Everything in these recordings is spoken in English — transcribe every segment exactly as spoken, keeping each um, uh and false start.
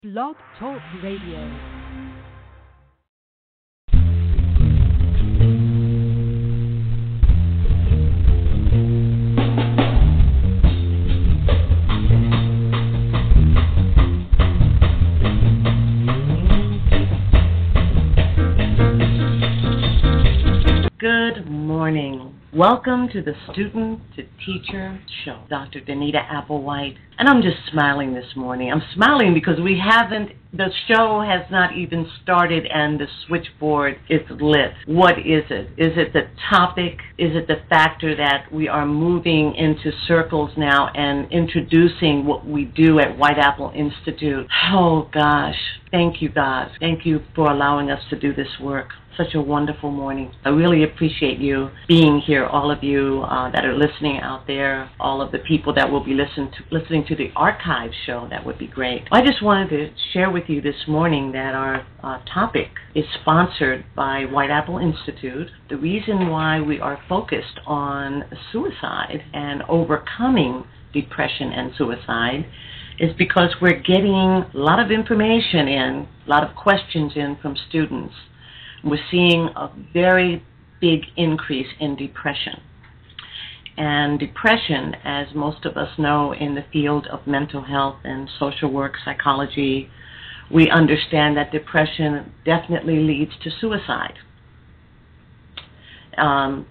Blog Talk Radio. Good morning. Welcome to the Student to Teacher Show. Doctor Danita Applewhite. And I'm just smiling this morning. I'm smiling because we haven't, the show has not even started and the switchboard is lit. What is it? Is it the topic? Is it the factor that we are moving into circles now and introducing what we do at White Apple Institute? Oh gosh, thank you God. Thank you for allowing us to do this work. Such a wonderful morning. I really appreciate you being here, all of you uh, that are listening out there, all of the people that will be listen to, listening to the archive show. That would be great. I just wanted to share with you this morning that our uh, topic is sponsored by White Apple Institute. The reason why we are focused on suicide and overcoming depression and suicide is because we're getting a lot of information in, a lot of questions in from students. We're seeing a very big increase in depression. And depression, as most of us know in the field of mental health and social work, psychology, we understand that depression definitely leads to suicide. Um,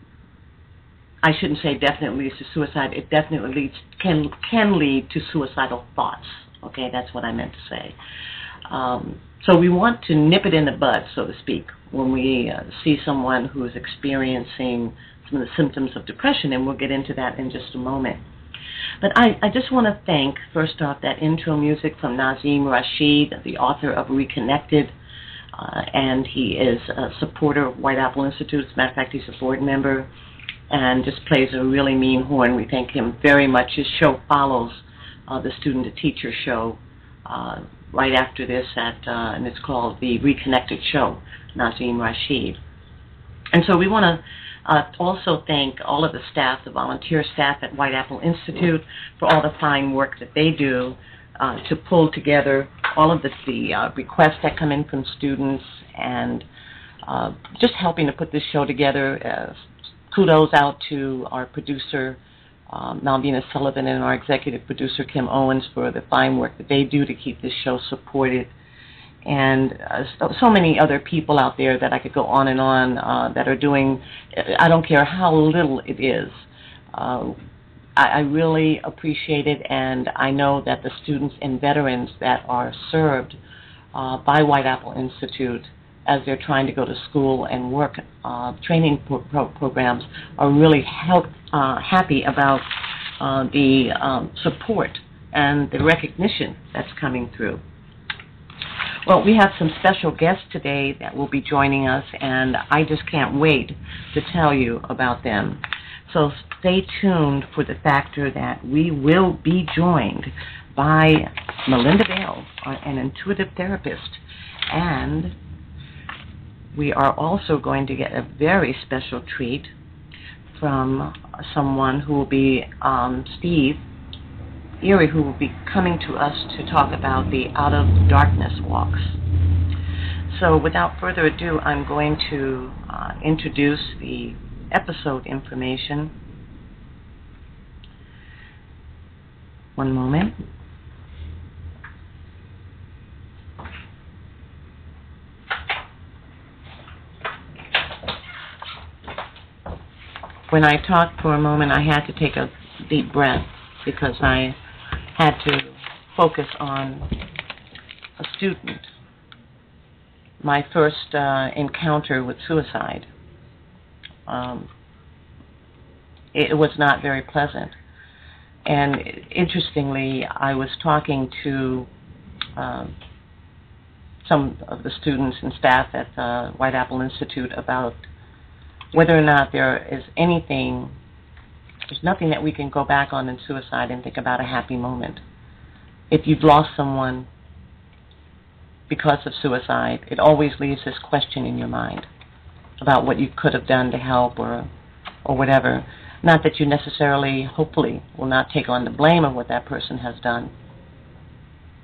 I shouldn't say definitely leads to suicide. It definitely leads can can lead to suicidal thoughts. Okay, that's what I meant to say. Um, so we want to nip it in the bud, so to speak, when we uh, see someone who is experiencing some of the symptoms of depression, and we'll get into that in just a moment. But I, I just want to thank, first off, that intro music from Nazim Rashid, the author of Reconnected, uh, and he is a supporter of White Apple Institute. As a matter of fact, he's a board member and just plays a really mean horn. We thank him very much. His show follows uh, the Student to Teacher show uh, right after this, at uh, and it's called the Reconnected Show, Nazim Rashid. And so we want to uh, also thank all of the staff, the volunteer staff at White Apple Institute, for all the fine work that they do uh, to pull together all of the, the uh, requests that come in from students and uh, just helping to put this show together. Uh, kudos out to our producer, Um, Malvina Sullivan, and our executive producer, Kim Owens, for the fine work that they do to keep this show supported. And uh, so, so many other people out there that I could go on and on uh, that are doing, I don't care how little it is. Uh, I, I really appreciate it, and I know that the students and veterans that are served uh, by White Apple Institute as they're trying to go to school and work uh, training pro- pro- programs are really help, uh, happy about uh, the um, support and the recognition that's coming through. Well, we have some special guests today that will be joining us, and I just can't wait to tell you about them. So stay tuned for the factor that we will be joined by Melinda Bell, an intuitive therapist, and we are also going to get a very special treat from someone who will be um, Steve Erie, who will be coming to us to talk about the Out of Darkness walks. So without further ado, I'm going to uh, introduce the episode information. One moment. When I talked for a moment, I had to take a deep breath because I had to focus on a student. My first uh, encounter with suicide. Um, it was not very pleasant. And interestingly, I was talking to um, some of the students and staff at uh, White Apple Institute about whether or not there is anything, there's nothing that we can go back on in suicide and think about a happy moment. If you've lost someone because of suicide, it always leaves this question in your mind about what you could have done to help or or whatever. Not that you necessarily, hopefully, will not take on the blame of what that person has done.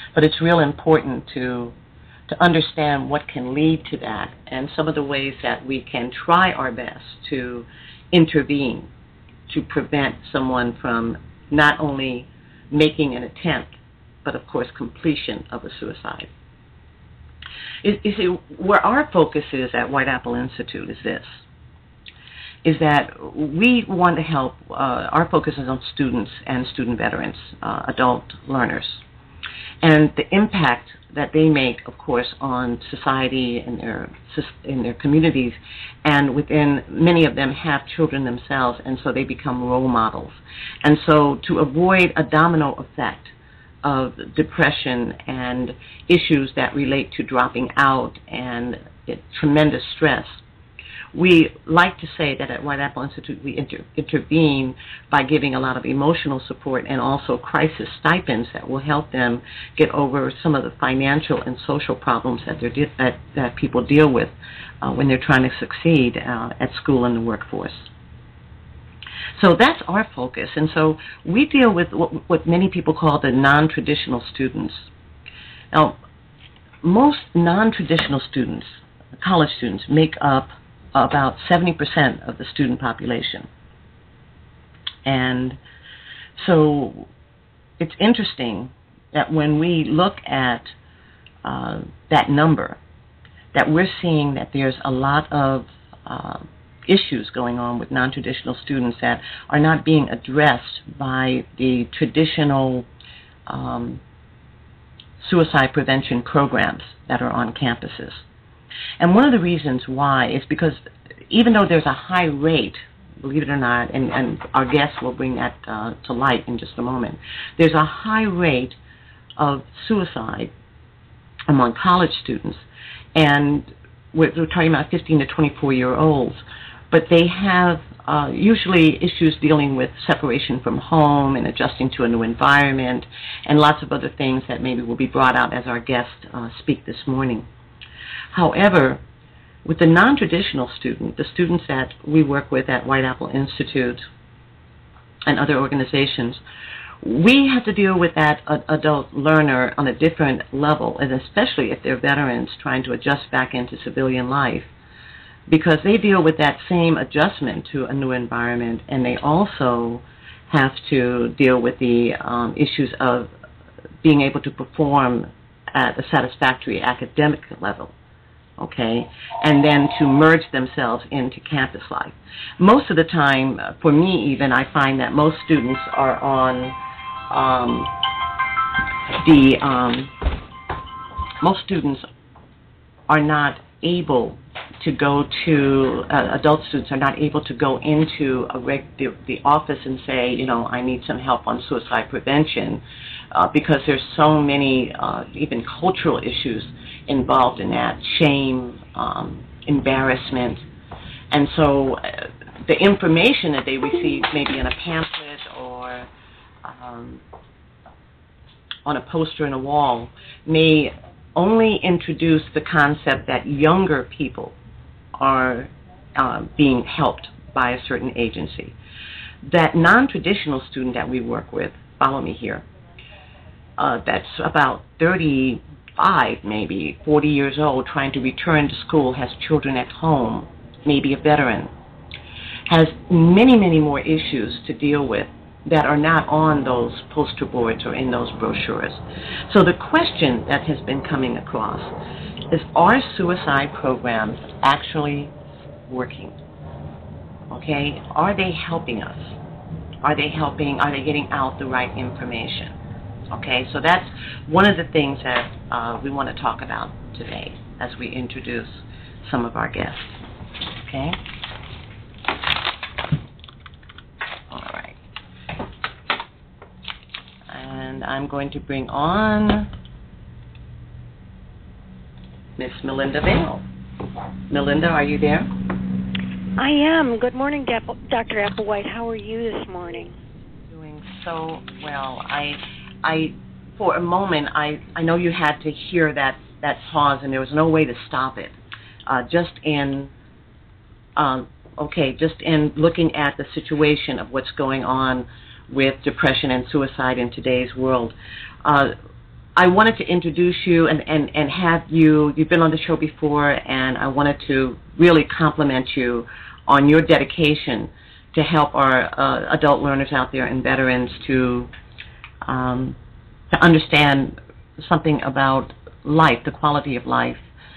But it's real important to to understand what can lead to that and some of the ways that we can try our best to intervene to prevent someone from not only making an attempt, but of course completion of a suicide. You see, where our focus is at White Apple Institute is this, is that we want to help, uh, our focus is on students and student veterans, uh, adult learners, and the impact that they make, of course, on society and their in their communities, and within many of them have children themselves, and so they become role models. And so to avoid a domino effect of depression and issues that relate to dropping out and it, tremendous stress, we like to say that at White Apple Institute we inter intervene by giving a lot of emotional support and also crisis stipends that will help them get over some of the financial and social problems that, they're that, that people deal with uh, when they're trying to succeed uh, at school and the workforce. So that's our focus, and so we deal with what, what many people call the non-traditional students. Now, most non-traditional students, college students, make up about seventy percent of the student population. And so it's interesting that when we look at uh, that number, that we're seeing that there's a lot of uh, issues going on with non-traditional students that are not being addressed by the traditional um, suicide prevention programs that are on campuses. And one of the reasons why is because even though there's a high rate, believe it or not, and, and our guests will bring that uh, to light in just a moment, there's a high rate of suicide among college students, and we're, we're talking about fifteen to twenty-four year olds, but they have uh, usually issues dealing with separation from home and adjusting to a new environment and lots of other things that maybe will be brought out as our guests uh, speak this morning. However, with the non-traditional student, the students that we work with at White Apple Institute and other organizations, we have to deal with that adult learner on a different level, and especially if they're veterans trying to adjust back into civilian life, because they deal with that same adjustment to a new environment, and they also have to deal with the um, issues of being able to perform at a satisfactory academic level. Okay, and then to merge themselves into campus life. Most of the time, for me even, I find that most students are on um, the, um, most students are not able to go to, uh, adult students are not able to go into a reg the, the office and say, you know, I need some help on suicide prevention, uh, because there's so many, uh, even cultural issues involved in that, shame, um, embarrassment. And so uh, the information that they receive maybe in a pamphlet or um, on a poster in a wall may only introduce the concept that younger people are uh, being helped by a certain agency. That non-traditional student that we work with, follow me here, uh, that's about thirty-five, maybe forty years old, trying to return to school, has children at home, maybe a veteran, has many, many more issues to deal with that are not on those poster boards or in those brochures. So the question that has been coming across is, are suicide programs actually working? Okay, are they helping us? Are they helping, are they getting out the right information? Okay, so that's one of the things that uh, we want to talk about today as we introduce some of our guests. Okay? All right. And I'm going to bring on Miss Melinda Vale. Melinda, are you there? I am. Good morning, Doctor Applewhite. How are you this morning? Doing so well. I, I, for a moment, I, I know you had to hear that, that pause, and there was no way to stop it. Uh, just in, um, okay, just in looking at the situation of what's going on with depression and suicide in today's world. Uh, I wanted to introduce you and, and, and have you, you've been on the show before, and I wanted to really compliment you on your dedication to help our uh, adult learners out there and veterans to um, to understand something about life, the quality of life.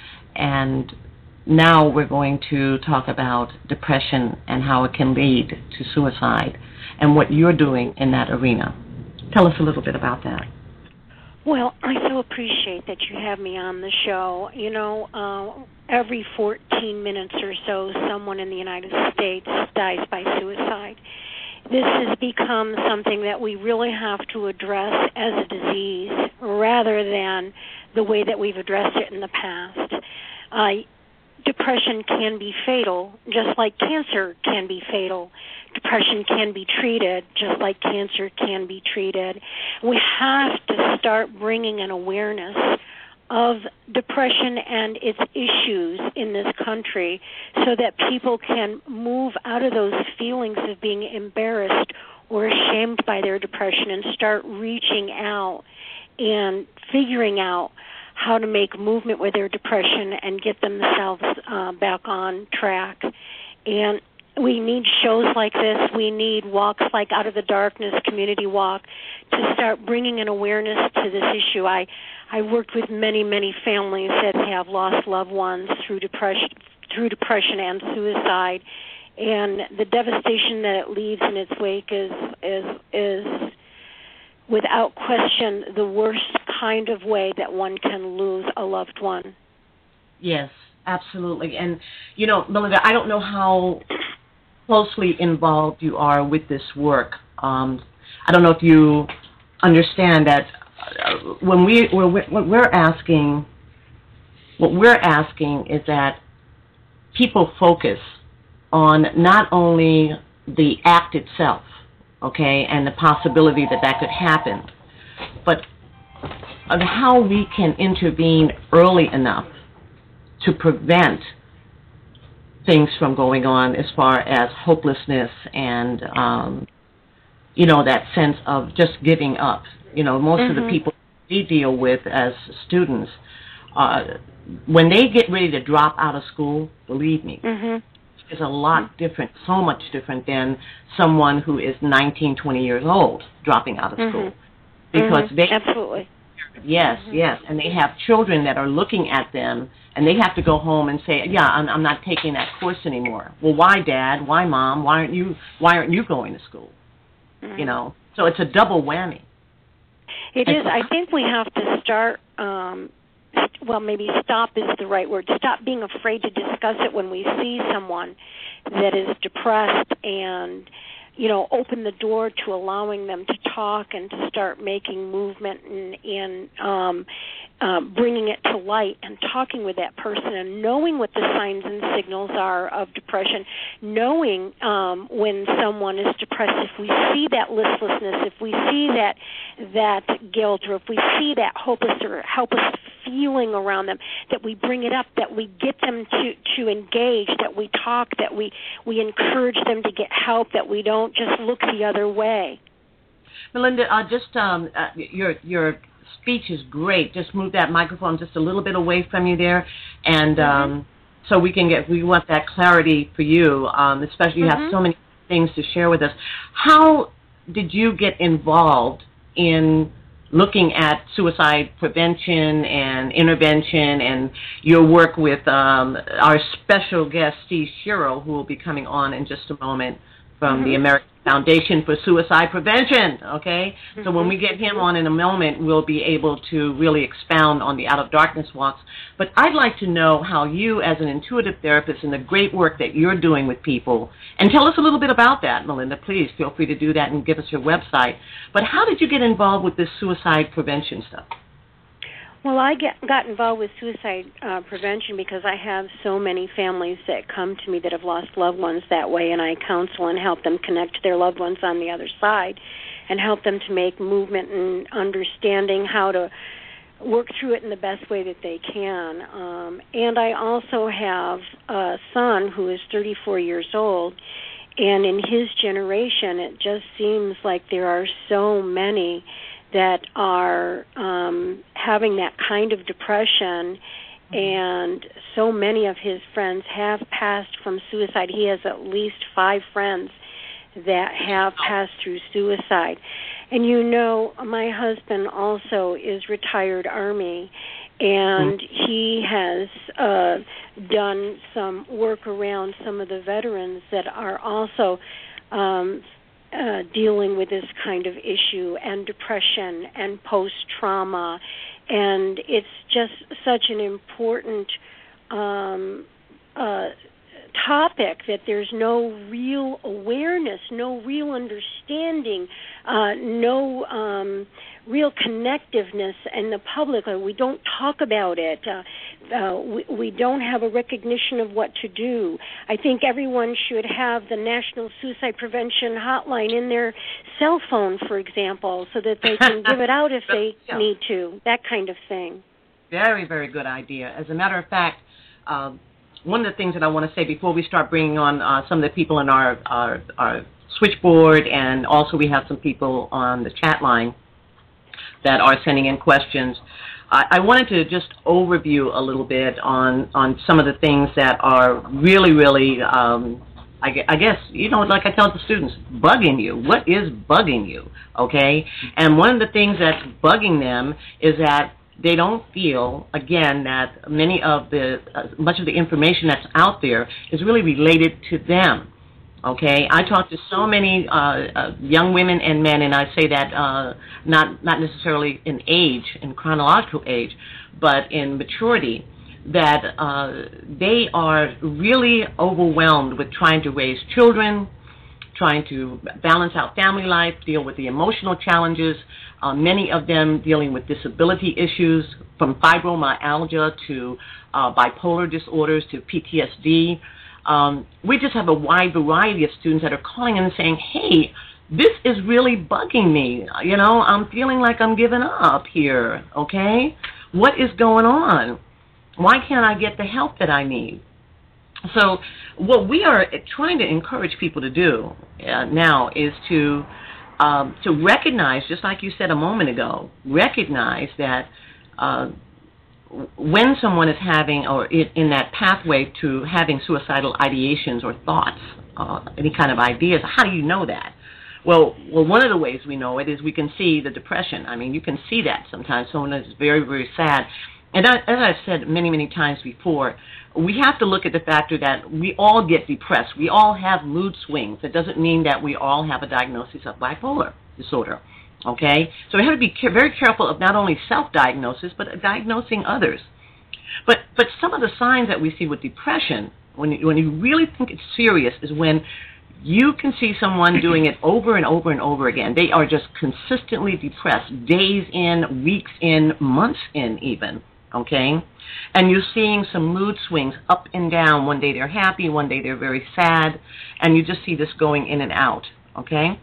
And now we're going to talk about depression and how it can lead to suicide and what you're doing in that arena. Tell us a little bit about that. Well, I so appreciate that you have me on the show. You know, uh, every fourteen minutes or so, someone in the United States dies by suicide. This has become something that we really have to address as a disease rather than the way that we've addressed it in the past. Uh, depression can be fatal, just like cancer can be fatal. Depression can be treated just like cancer can be treated. We have to start bringing an awareness of depression and its issues in this country so that people can move out of those feelings of being embarrassed or ashamed by their depression and start reaching out and figuring out how to make movement with their depression and get themselves uh, back on track. And we need shows like this. We need walks like Out of the Darkness, Community Walk, to start bringing an awareness to this issue. I, I worked with many, many families that have lost loved ones through depression, through depression and suicide, and the devastation that it leaves in its wake is is is without question the worst kind of way that one can lose a loved one. Yes, absolutely. And you know, Melinda, I don't know how closely involved you are with this work. Um, I don't know if you understand that uh, when we we're, what we're asking, what we're asking is that people focus on not only the act itself, okay, and the possibility that that could happen, but on how we can intervene early enough to prevent things from going on as far as hopelessness and, um, you know, that sense of just giving up. You know, most mm-hmm. of the people we deal with as students, uh, when they get ready to drop out of school, believe me, mm-hmm. it's a lot different, so much different than someone who is nineteen, twenty years old dropping out of mm-hmm. school. Because mm-hmm. they... Absolutely. Yes, mm-hmm. yes, and they have children that are looking at them, and they have to go home and say, "Yeah, I'm, I'm not taking that course anymore." Well, why, Dad? Why, Mom? Why aren't you? Why aren't you going to school? Mm-hmm. You know, so it's a double whammy. It is. I think we have to start. Um, well, maybe stop is the right word. Stop being afraid to discuss it when we see someone that is depressed, and you know, open the door to allowing them to talk and to start making movement and, and um, uh, bringing it to light and talking with that person and knowing what the signs and signals are of depression, knowing um, when someone is depressed, if we see that listlessness, if we see that that guilt, or if we see that hopeless or helpless feeling around them, that we bring it up, that we get them to, to engage, that we talk, that we, we encourage them to get help, that we don't just look the other way. Melinda, uh, just um, uh, your your speech is great. Just move that microphone just a little bit away from you there, and um, mm-hmm. so we can get. We want that clarity for you, um, especially you mm-hmm. have so many things to share with us. How did you get involved in looking at suicide prevention and intervention, and your work with um, our special guest, Steve Shiro, who will be coming on in just a moment from mm-hmm. the American Foundation for Suicide Prevention, okay? Mm-hmm. So when we get him on in a moment, we'll be able to really expound on the Out of Darkness walks. But I'd like to know how you, as an intuitive therapist, and the great work that you're doing with people, and tell us a little bit about that, Melinda. Please feel free to do that and give us your website. But how did you get involved with this suicide prevention stuff? Well, I get, got involved with suicide uh, prevention because I have so many families that come to me that have lost loved ones that way, and I counsel and help them connect to their loved ones on the other side and help them to make movement and understanding how to work through it in the best way that they can. Um, and I also have a son who is thirty-four years old, and in his generation it just seems like there are so many that are um, having that kind of depression, and so many of his friends have passed from suicide. He has at least five friends that have passed through suicide. And you know, my husband also is retired Army, and he has uh, done some work around some of the veterans that are also um, uh, dealing with this kind of issue and depression and post-trauma. And it's just such an important um, uh, topic that there's no real awareness, no real understanding, uh, no um, real connectiveness in the public. We don't talk about it. Uh, uh, we, we don't have a recognition of what to do. I think everyone should have the National Suicide Prevention Hotline in their cell phone, for example, so that they can give it out if they yeah. need to, that kind of thing. Very, very good idea. As a matter of fact, um, one of the things that I want to say before we start bringing on uh, some of the people in our, our, our switchboard, and also we have some people on the chat line that are sending in questions, I, I wanted to just overview a little bit on, on some of the things that are really, really, um, I, I guess, you know, like I tell the students, bugging you. What is bugging you, okay? And one of the things that's bugging them is that they don't feel, again, that many of the, uh, much of the information that's out there is really related to them, okay? I talk to so many uh, uh, young women and men, and I say that uh, not, not necessarily in age, in chronological age, but in maturity, that uh, they are really overwhelmed with trying to raise children, trying to balance out family life, deal with the emotional challenges, uh, many of them dealing with disability issues, from fibromyalgia to uh, bipolar disorders to P T S D. Um, we just have a wide variety of students that are calling in and saying, hey, this is really bugging me. You know, I'm feeling like I'm giving up here, okay? What is going on? Why can't I get the help that I need? So what we are trying to encourage people to do uh, now is to um, to recognize, just like you said a moment ago, recognize that uh, when someone is having, or in, in that pathway to having suicidal ideations or thoughts, uh, any kind of ideas, how do you know that? Well, well, one of the ways we know it is we can see the depression. I mean, you can see that sometimes. Someone is very, very sad. And as I've said many, many times before, we have to look at the factor that we all get depressed. We all have mood swings. It doesn't mean that we all have a diagnosis of bipolar disorder, okay? So we have to be care- very careful of not only self-diagnosis, but diagnosing others. But but some of the signs that we see with depression, when you, when you really think it's serious, is when you can see someone doing it over and over and over again. They are just consistently depressed, days in, weeks in, months in even. Okay, and you're seeing some mood swings up and down. One day they're happy, one day they're very sad, and you just see this going in and out, okay?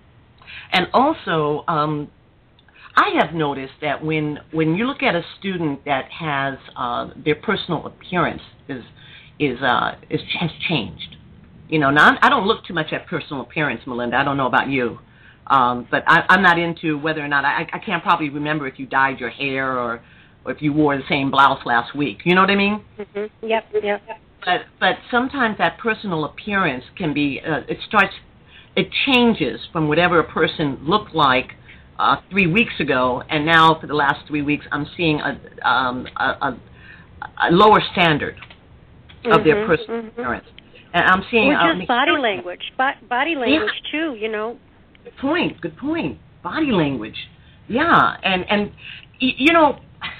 And also, um, I have noticed that when when you look at a student that has uh, their personal appearance is is uh, is has changed. You know, now I don't look too much at personal appearance, Melinda. I don't know about you, um, but I, I'm not into whether or not I, I can't probably remember if you dyed your hair or. Or if you wore the same blouse last week. You know what I mean? Mm-hmm. Yep, yep. But but sometimes that personal appearance can be, uh, it starts, it changes from whatever a person looked like uh, three weeks ago, and now for the last three weeks I'm seeing a, um, a, a, a lower standard of mm-hmm, their personal mm-hmm. appearance. And I'm seeing... Or just uh, body language. Bo- body language, yeah. too, you know. Good point, good point. Body language. Yeah, and, and y- you know...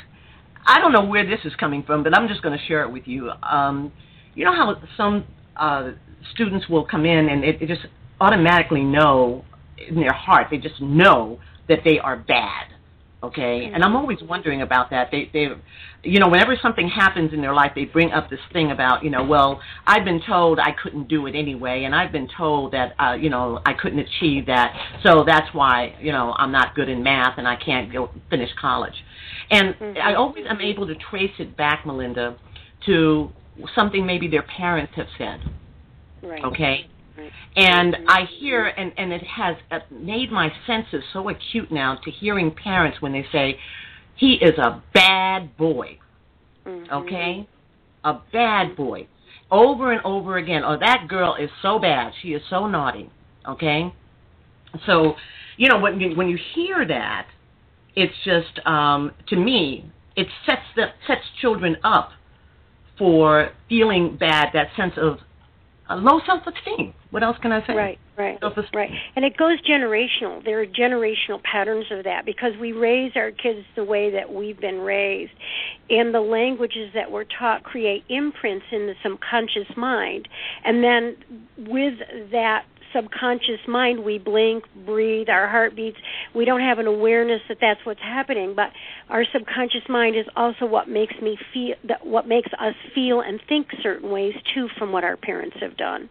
I don't know where this is coming from, but I'm just going to share it with you. Um, you know how some uh, students will come in and it, it just automatically know in their heart, they just know that they are bad, okay? And I'm always wondering about that. They, they, you know, whenever something happens in their life, they bring up this thing about, you know, well, I've been told I couldn't do it anyway, and I've been told that, uh, you know, I couldn't achieve that, so that's why, you know, I'm not good in math and I can't go finish college. And mm-hmm. I always am able to trace it back, Melinda, to something maybe their parents have said. Right. Okay? Right. And Mm-hmm. I hear, and, and it has made my senses so acute now to hearing parents when they say, he is a bad boy, Mm-hmm. okay? A bad boy. Over and over again, oh, that girl is so bad, she is so naughty, okay? So, you know, when you, when you hear that, it's just, um, to me, it sets the, sets children up for feeling bad, that sense of uh, low self-esteem. What else can I say? Right, right, Self-esteem. right. And it goes generational. There are generational patterns of that because we raise our kids the way that we've been raised. And the languages that we're taught create imprints in the subconscious mind. And then with that subconscious mind, we blink, breathe, our heart beats. We don't have an awareness that that's what's happening, but our subconscious mind is also what makes me feel, that what makes us feel and think certain ways too, from what our parents have done.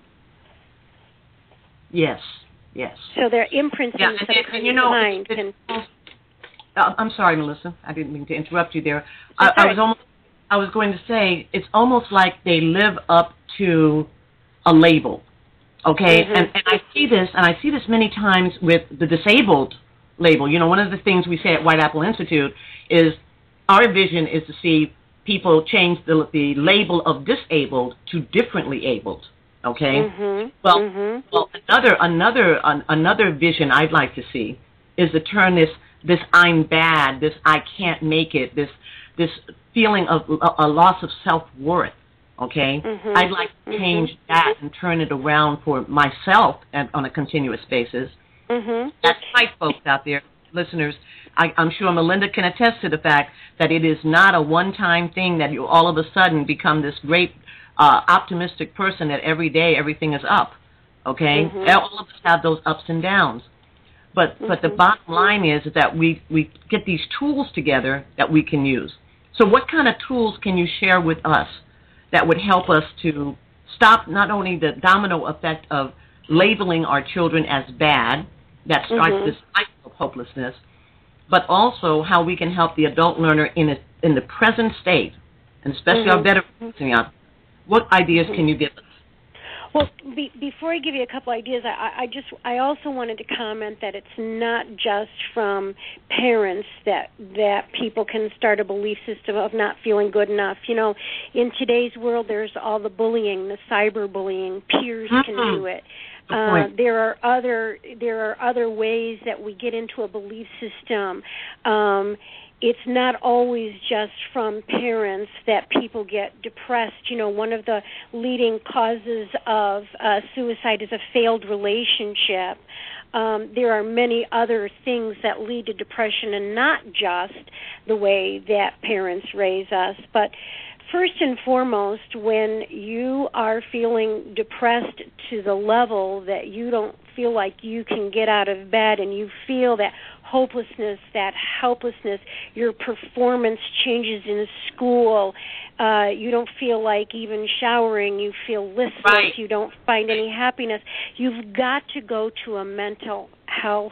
Yes, yes. So there are imprints yeah, in the and, subconscious and, you know, mind. it's, Can, it's, uh, I'm sorry, Melissa. I didn't mean to interrupt you there. That's I, I right. was almost, I was going to say, it's almost like they live up to a label. Okay, mm-hmm. and, and I see this, and I see this many times with the disabled label. You know, one of the things we say at White Apple Institute is our vision is to see people change the, the label of disabled to differently abled. Okay, mm-hmm. well, mm-hmm. well, another another an, another vision I'd like to see is to turn this this I'm bad, this I can't make it, this this feeling of a, a loss of self-worth. Okay, mm-hmm. I'd like to change mm-hmm. that and turn it around for myself and on a continuous basis. Mm-hmm. That's right, folks out there, listeners. I, I'm sure Melinda can attest to the fact that it is not a one-time thing that you all of a sudden become this great uh, optimistic person that every day everything is up. Okay, mm-hmm. all of us have those ups and downs. But mm-hmm. but the bottom line is, is that we, we get these tools together that we can use. So what kind of tools can you share with us that would help us to stop not only the domino effect of labeling our children as bad, that starts mm-hmm. this cycle of hopelessness, but also how we can help the adult learner in a, in the present state, and especially mm-hmm. our veterans. What ideas mm-hmm. can you give us? Well, be, before I give you a couple ideas, I, I just I also wanted to comment that it's not just from parents that that people can start a belief system of not feeling good enough. You know, in today's world, there's all the bullying, the cyberbullying. Peers mm-hmm. can do it. Uh, there are other there are other ways that we get into a belief system. Um, It's not always just from parents that people get depressed. You know, one of the leading causes of uh, suicide is a failed relationship. Um, there are many other things that lead to depression, and not just the way that parents raise us. But first and foremost, when you are feeling depressed to the level that you don't feel like you can get out of bed, and you feel that hopelessness, that helplessness, your performance changes in school, uh, you don't feel like even showering, you feel listless, right. you don't find any happiness, you've got to go to a mental health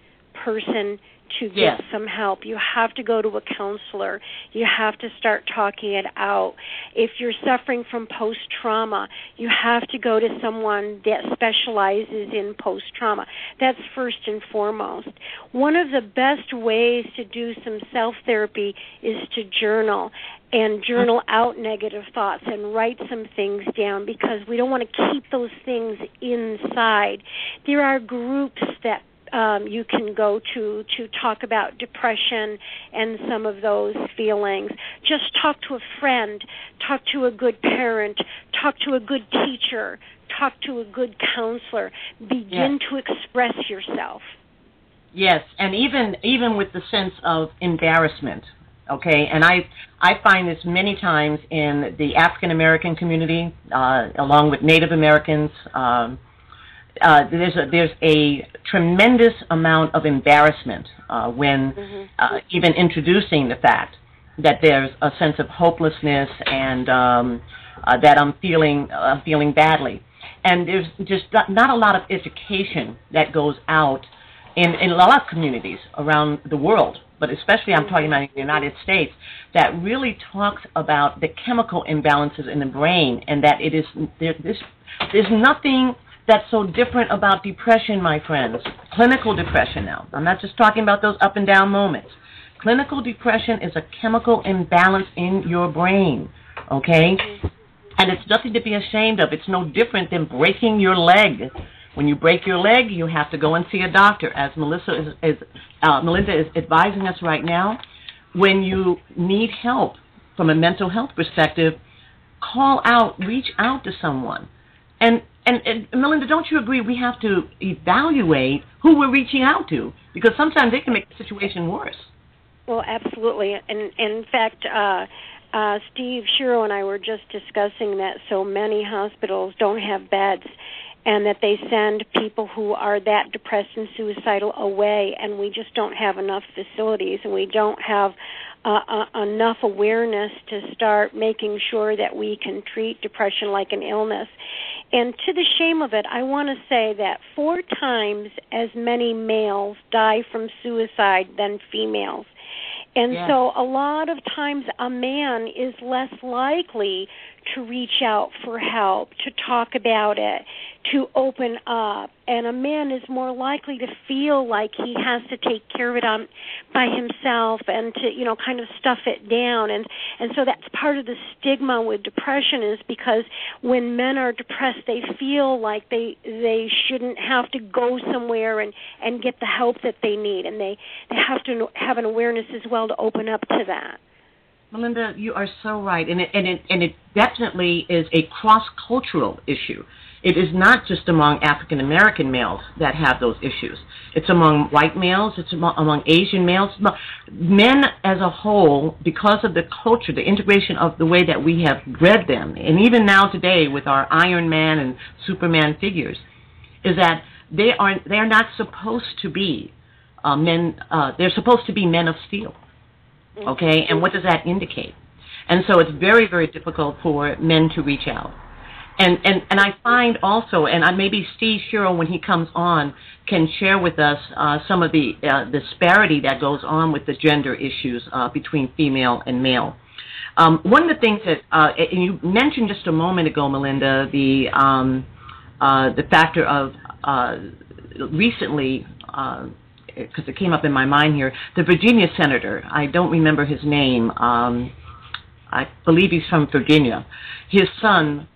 person to get yes. some help. You have to go to a counselor. You have to start talking it out. If you're suffering from post-trauma, you have to go to someone that specializes in post-trauma. That's first and foremost. One of the best ways to do some self-therapy is to journal, and journal out negative thoughts and write some things down, because we don't want to keep those things inside. There are groups that Um, you can go to to talk about depression and some of those feelings. Just talk to a friend, talk to a good parent, talk to a good teacher, talk to a good counselor. Begin yes. to express yourself. Yes, and even even with the sense of embarrassment, okay? And I I find this many times in the African American community, uh, along with Native Americans. Um, Uh, there's a there's a tremendous amount of embarrassment uh, when mm-hmm. uh, even introducing the fact that there's a sense of hopelessness and um, uh, that I'm feeling uh, feeling badly, and there's just not a lot of education that goes out in, in a lot of communities around the world, but especially I'm talking about in the United States, that really talks about the chemical imbalances in the brain, and that it is there, this, there's nothing that's so different about depression, my friends? Clinical depression now. I'm not just talking about those up and down moments. Clinical depression is a chemical imbalance in your brain, okay? And it's nothing to be ashamed of. It's no different than breaking your leg. When you break your leg, you have to go and see a doctor. As Melissa is, is uh, Melinda is advising us right now, when you need help from a mental health perspective, call out, reach out to someone. And, and, and Melinda, don't you agree we have to evaluate who we're reaching out to? Because sometimes they can make the situation worse. Well, absolutely. And, and in fact, uh, uh, Steve Shiro and I were just discussing that so many hospitals don't have beds, and that they send people who are that depressed and suicidal away, and we just don't have enough facilities, and we don't have uh, uh, enough awareness to start making sure that we can treat depression like an illness. And to the shame of it, I want to say that four times as many males die from suicide than females. And yeah. so a lot of times a man is less likely to reach out for help, to talk about it, to open up. And a man is more likely to feel like he has to take care of it on by himself and to, you know, kind of stuff it down. And, and so that's part of the stigma with depression, is because when men are depressed, they feel like they they shouldn't have to go somewhere and, and get the help that they need. And they, they have to have an awareness as well to open up to that. Melinda, you are so right, and it, and it, and it definitely is a cross-cultural issue. It is not just among African-American males that have those issues. It's among white males, it's among, among Asian males. Men as a whole, because of the culture, the integration of the way that we have bred them, and even now today with our Iron Man and Superman figures, is that they are, they are not supposed to be uh, men, uh, they're supposed to be men of steel. Okay, and what does that indicate? And so it's very, very difficult for men to reach out. And and, and I find also, and I, maybe Steve Shiro, when he comes on, can share with us uh, some of the uh, disparity that goes on with the gender issues uh, between female and male. Um, one of the things that, uh, and you mentioned just a moment ago, Melinda, the, um, uh, the factor of uh, recently, uh, because it came up in my mind here, the Virginia senator, I don't remember his name, um, I believe he's from Virginia. His son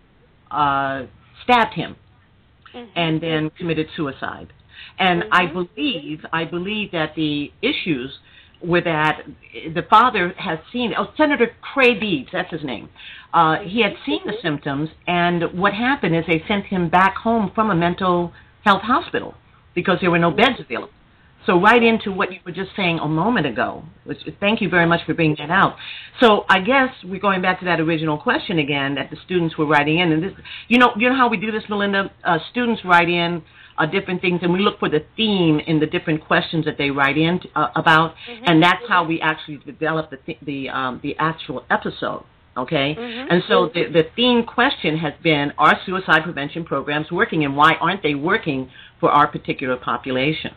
uh, stabbed him mm-hmm. and then committed suicide. And mm-hmm. I believe, I believe that the issues were that the father has seen, oh, Senator Cray Beebs, that's his name. Uh, he had seen the symptoms, and what happened is they sent him back home from a mental health hospital because there were no beds available. So right into what you were just saying a moment ago, which thank you very much for bringing that out. So I guess we're going back to that original question again that the students were writing in. And this, you know, you know how we do this, Melinda? Uh, students write in uh, different things, and we look for the theme in the different questions that they write in uh, about, mm-hmm. and that's how we actually develop the th the um, the actual episode. Okay, mm-hmm. And so the the theme question has been: are suicide prevention programs working, and why aren't they working for our particular population?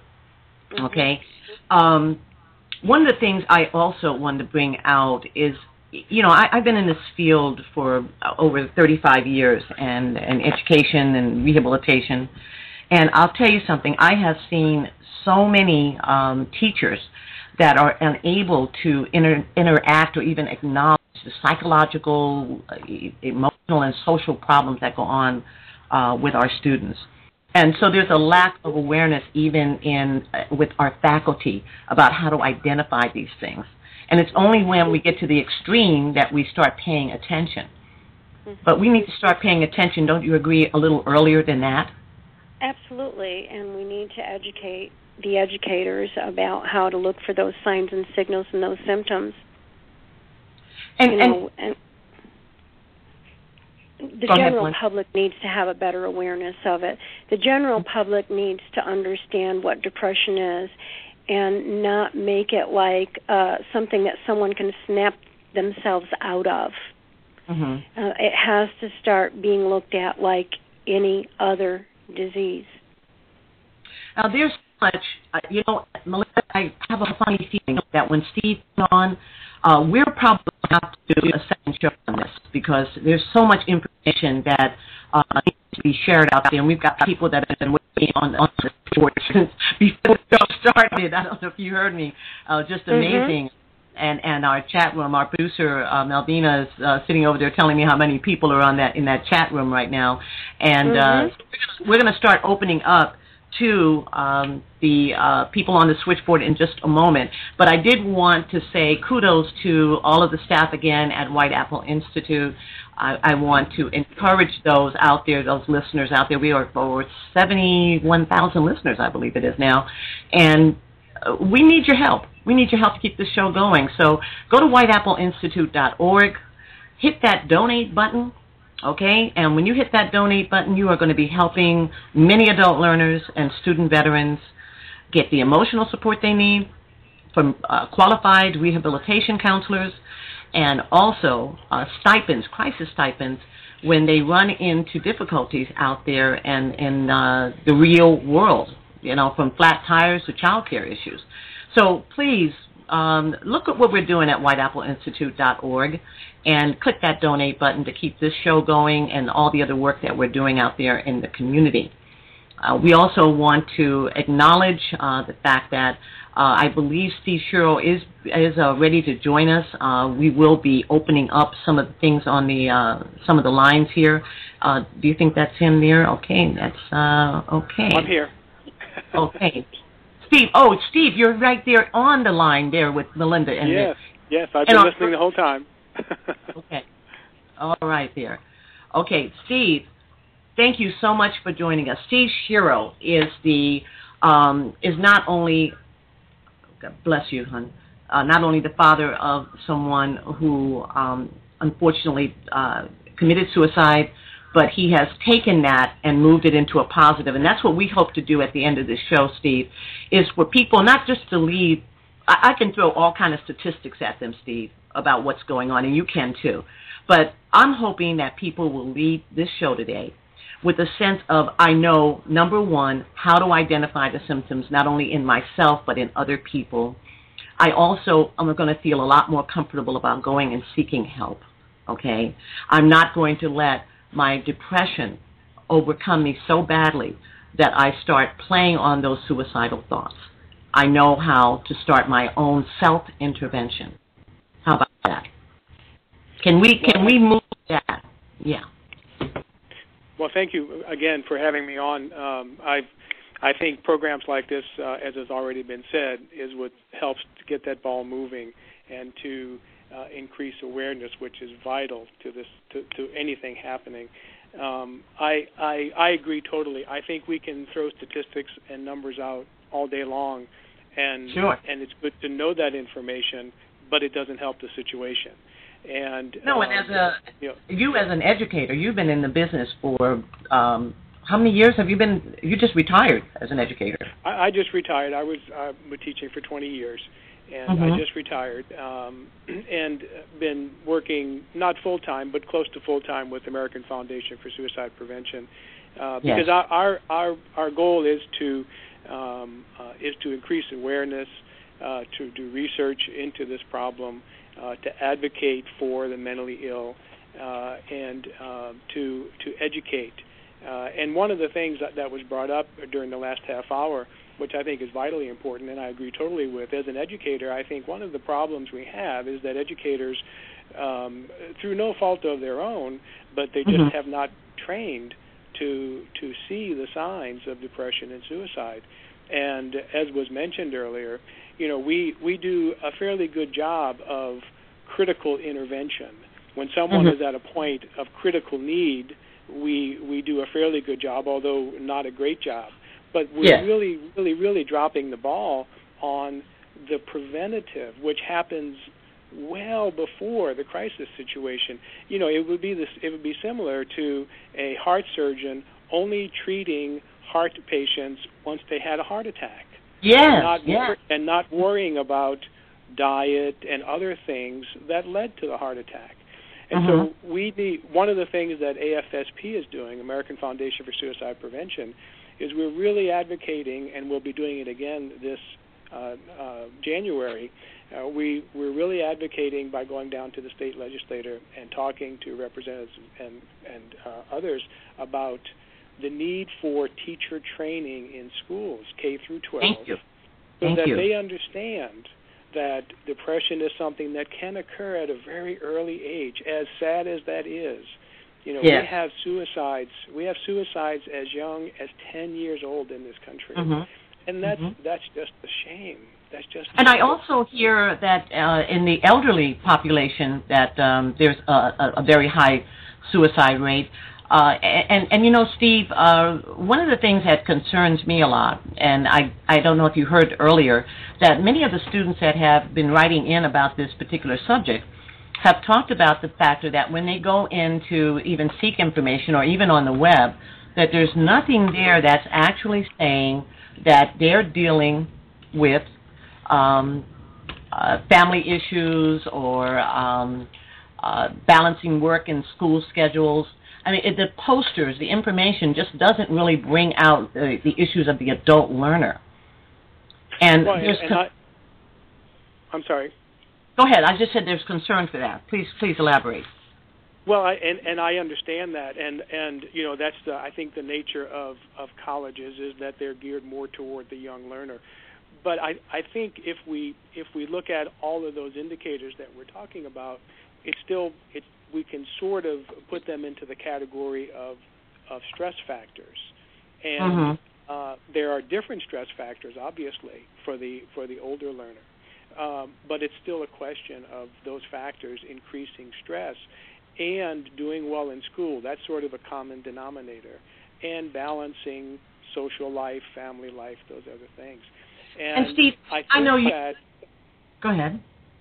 Okay. Um, one of the things I also wanted to bring out is, you know, I, I've been in this field for over thirty-five years, and, and education and rehabilitation. And I'll tell you something, I have seen so many um, teachers that are unable to inter interact or even acknowledge the psychological, emotional, and social problems that go on uh, with our students. And so there's a lack of awareness even in uh, with our faculty about how to identify these things. And it's only when we get to the extreme that we start paying attention. Mm-hmm. But we need to start paying attention, don't you agree, a little earlier than that? Absolutely, and we need to educate the educators about how to look for those signs and signals and those symptoms. And, you know, and, and the Go general ahead, public needs to have a better awareness of it. The general public needs to understand what depression is and not make it like uh, something that someone can snap themselves out of. Mm-hmm. uh, it has to start being looked at like any other disease. Now, there's so much, uh, you know, Melissa, I have a funny feeling that when Steve comes on, uh, we're probably going to have to do a second show on this because there's so much information that uh, needs to be shared out there. And we've got people that have been waiting on, on the board since before the show started. I don't know if you heard me. Uh, just amazing. Mm-hmm. And and our chat room, our producer uh, Malvina is uh, sitting over there telling me how many people are on that in that chat room right now. And mm-hmm. uh, we're going to start opening up to um, the uh, people on the switchboard in just a moment. But I did want to say kudos to all of the staff again at White Apple Institute. I, I want to encourage those out there, those listeners out there. We are over seventy-one thousand listeners, I believe it is now. And uh, we need your help. We need your help to keep this show going. So go to white apple institute dot org, hit that donate button. Okay, and when you hit that donate button, you are going to be helping many adult learners and student veterans get the emotional support they need from uh, qualified rehabilitation counselors, and also uh, stipends, crisis stipends, when they run into difficulties out there and in uh, the real world, you know, from flat tires to child care issues. So please, Um, look at what we're doing at white apple institute dot org and click that donate button to keep this show going and all the other work that we're doing out there in the community. Uh, we also want to acknowledge uh, the fact that uh, I believe Steve Shiro is is uh, ready to join us. Uh, we will be opening up some of the things on the uh, some of the lines here. Uh, do you think that's him there? Okay, that's uh, okay. I'm here. Okay. Steve, oh, Steve, you're right there on the line there with Melinda. And yes, the, yes, I've been and listening the whole time. Okay, all right there. Okay, Steve, thank you so much for joining us. Steve Shiro is the um, is not only, God bless you, hon, uh, not only the father of someone who um, unfortunately uh, committed suicide, but he has taken that and moved it into a positive. And that's what we hope to do at the end of this show, Steve, is for people not just to leave. I, I can throw all kind of statistics at them, Steve, about what's going on, and you can too. But I'm hoping that people will leave this show today with a sense of, I know, number one, how to identify the symptoms, not only in myself, but in other people. I also am going to feel a lot more comfortable about going and seeking help, okay? I'm not going to let my depression overcome me so badly that I start playing on those suicidal thoughts. I know how to start my own self-intervention. How about that? Can we can we move that? Yeah. Well, thank you again for having me on. Um, I I think programs like this, uh, as has already been said, is what helps to get that ball moving and to Uh, increase awareness, which is vital to this to, to anything happening. Um, I, I I agree totally. I think we can throw statistics and numbers out all day long, and sure. and it's good to know that information, but it doesn't help the situation. And no, and um, as a you, know, you as an educator, you've been in the business for um, how many years have you been? You just retired as an educator. I, I just retired. I was uh, been teaching for twenty years. And mm-hmm. I just retired um, and been working not full-time but close to full-time with American Foundation for Suicide Prevention uh, because yes. our, our our our goal is to um, uh, is to increase awareness, uh, to do research into this problem, uh, to advocate for the mentally ill, uh, and uh, to to educate. Uh, and one of the things that, that was brought up during the last half hour, which I think is vitally important, and I agree totally with, as an educator, I think one of the problems we have is that educators, um, through no fault of their own, but they just mm-hmm. have not trained to to see the signs of depression and suicide. And as was mentioned earlier, you know, we, we do a fairly good job of critical intervention. When someone mm-hmm. is at a point of critical need, we we do a fairly good job, although not a great job. But we're yeah. really, really, really dropping the ball on the preventative, which happens well before the crisis situation. You know, it would be this. It would be similar to a heart surgeon only treating heart patients once they had a heart attack. Yeah. And not, yeah. and not worrying about diet and other things that led to the heart attack. And uh-huh. so we need, one of the things that A F S P is doing, American Foundation for Suicide Prevention, is we're really advocating, and we'll be doing it again this uh, uh, January. Uh, we, we're really advocating by going down to the state legislature and talking to representatives and, and uh, others about the need for teacher training in schools, K through twelve, Thank you. so Thank that you. they understand that depression is something that can occur at a very early age, as sad as that is. You know, yes. we have suicides. We have suicides as young as ten years old in this country, mm-hmm. and that's mm-hmm. that's just a shame. That's just. And I also hear that uh, in the elderly population that um, there's a, a, a very high suicide rate. Uh, and, and, you know, Steve, uh, one of the things that concerns me a lot, and I, I don't know if you heard earlier, that many of the students that have been writing in about this particular subject have talked about the factor that when they go in to even seek information or even on the web, that there's nothing there that's actually saying that they're dealing with um, uh, family issues or um, uh, balancing work and school schedules. I mean, it, the posters, the information just doesn't really bring out the, the issues of the adult learner. And, well, there's and, con- and I, I'm sorry. Go ahead. I just said there's concern for that. Please, please elaborate. Well, I, and and I understand that, and and you know that's the I think the nature of of colleges is that they're geared more toward the young learner. But I I think if we if we look at all of those indicators that we're talking about, it's still it's we can sort of put them into the category of of stress factors, and mm-hmm. uh, there are different stress factors, obviously, for the for the older learner, um, but it's still a question of those factors increasing stress and doing well in school. That's sort of a common denominator, and balancing social life, family life, those other things. And, and Steve, I, think I know you. That, Go ahead.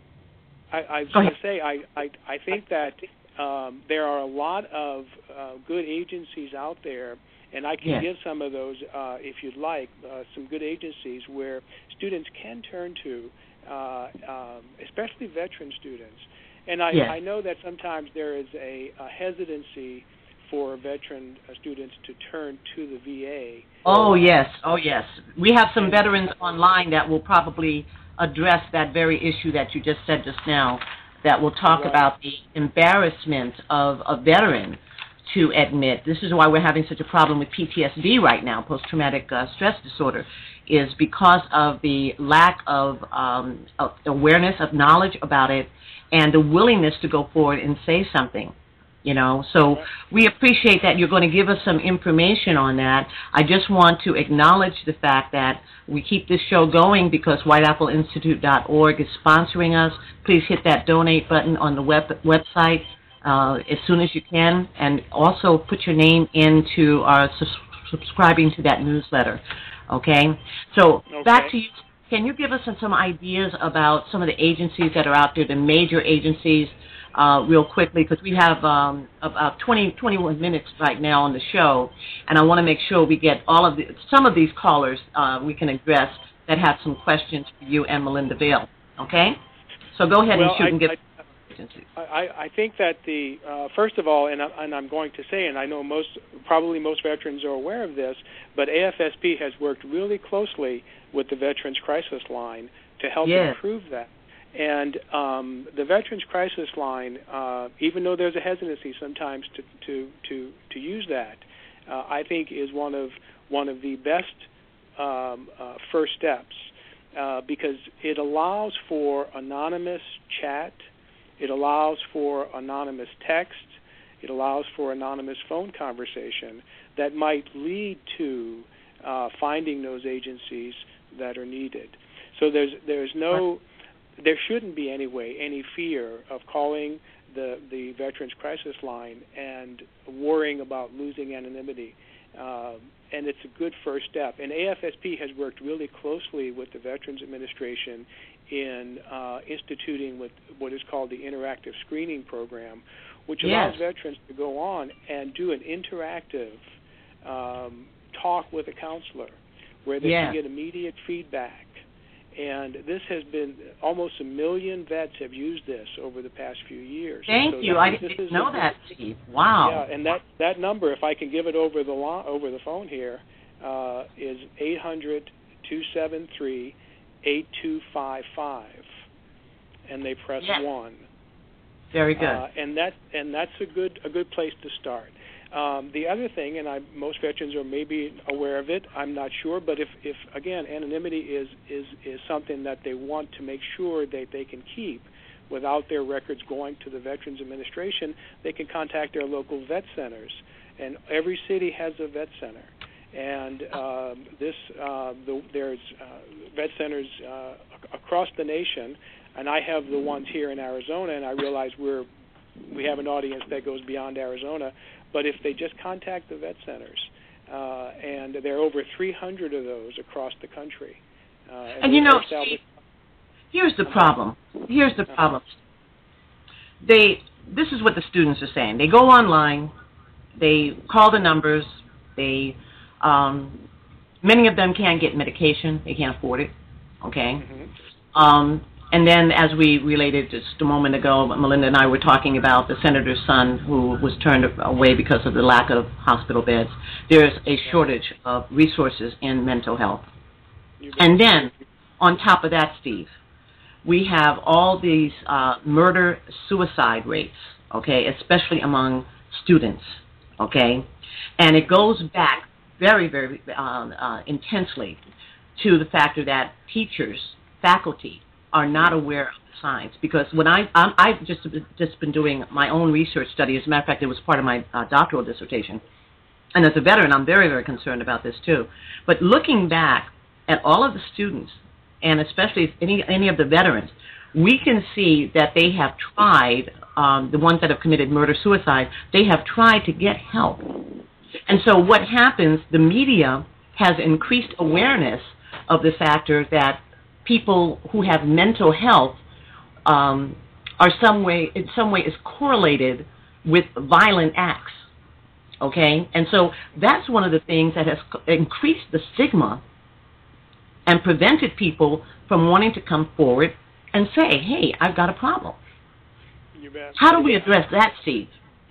I, I was Go going ahead. to say, I, I, I think that um, there are a lot of uh, good agencies out there, and I can yes. give some of those, uh, if you'd like, uh, some good agencies where students can turn to, uh, um, especially veteran students. And I, yes. I know that sometimes there is a, a hesitancy for veteran uh, students to turn to the V A. Oh, yes. Oh, yes. We have some veterans online that will probably address that very issue that you just said just now, that will talk right. about the embarrassment of a veteran to admit. This is why we're having such a problem with P T S D right now, post-traumatic uh, stress disorder, is because of the lack of, um, of awareness, of knowledge about it, and the willingness to go forward and say something. You know, so we appreciate that you're going to give us some information on that. I just want to acknowledge the fact that we keep this show going because white apple institute dot org is sponsoring us. Please hit that donate button on the web website uh, as soon as you can, and also put your name into our sus- subscribing to that newsletter. Okay? So okay. back to you. Can you give us some ideas about some of the agencies that are out there, the major agencies, uh, real quickly, because we have um, about twenty, twenty-one minutes right now on the show, and I want to make sure we get all of the, some of these callers uh, we can address that have some questions for you and Melinda Vail. Okay? So go ahead well, and shoot I, and give I, agencies. I, I think that the, uh, first of all, and, I, and I'm going to say, and I know most, probably most veterans are aware of this, but A F S P has worked really closely with the Veterans Crisis Line to help yes. improve that. And um, the Veterans Crisis Line, uh, even though there's a hesitancy sometimes to to to, to use that, uh, I think is one of one of the best um, uh, first steps uh, because it allows for anonymous chat, it allows for anonymous text, it allows for anonymous phone conversation that might lead to uh, finding those agencies that are needed. So there's there's no there shouldn't be anyway any fear of calling the the Veterans Crisis Line and worrying about losing anonymity. Um, and it's a good first step. And A F S P has worked really closely with the Veterans Administration in uh, instituting what, what is called the Interactive Screening Program, which allows yes. veterans to go on and do an interactive um, talk with a counselor where they yes. can get immediate feedback. And this has been, almost a million vets have used this over the past few years. Thank so you. This, I this didn't is know a, that, Steve. Wow. Yeah, and that, that number, if I can give it over the lo- over the phone here, uh, is eight hundred, two seven three, eight two five five, and they press yes. one. Very good. Uh, and that and that's a good a good place to start. Um, the other thing, and I, most veterans are maybe aware of it, I'm not sure, but if, if again, anonymity is, is, is something that they want to make sure that they can keep without their records going to the Veterans Administration, they can contact their local vet centers. And every city has a vet center. And uh, this, uh, the, there's uh, vet centers uh, across the nation, and I have the ones here in Arizona, and I realize we're we have an audience that goes beyond Arizona. But if they just contact the vet centers, uh, and there are over three hundred of those across the country. Uh, and, and you know, here's the problem. Here's the problem. They, this is what the students are saying. They go online, they call the numbers, they, um, many of them can't get medication, they can't afford it, okay? Mm-hmm. Um, and then as we related just a moment ago, Melinda and I were talking about the senator's son who was turned away because of the lack of hospital beds. There's a shortage of resources in mental health. And then, on top of that, Steve, we have all these uh, murder-suicide rates, okay, especially among students, okay? And it goes back very, very uh, uh, intensely to the factor that teachers, faculty, are not aware of the science. Because when I, I'm, I've just, just been doing my own research study. As a matter of fact, it was part of my uh, doctoral dissertation. And as a veteran, I'm very, very concerned about this too. But looking back at all of the students, and especially any, any of the veterans, we can see that they have tried, um, the ones that have committed murder-suicide, they have tried to get help. And so what happens, the media has increased awareness of the factor that people who have mental health um, are some way, in some way is correlated with violent acts, okay? And so that's one of the things that has increased the stigma and prevented people from wanting to come forward and say, hey, I've got a problem. You bet. How do we address that, Steve?